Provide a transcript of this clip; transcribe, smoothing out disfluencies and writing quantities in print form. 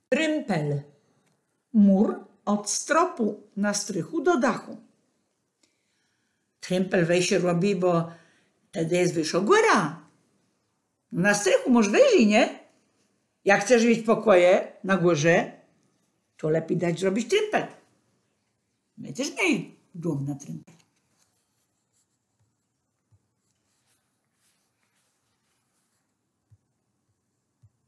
Trympel. Mur od stropu na strychu do dachu. Trympel wejście robi, bo wtedy jest wyższa góra. Na strychu możesz wyjść, nie? Jak chcesz mieć pokoje na górze, to lepiej dać zrobić trympel. My też mieli dom na trympel.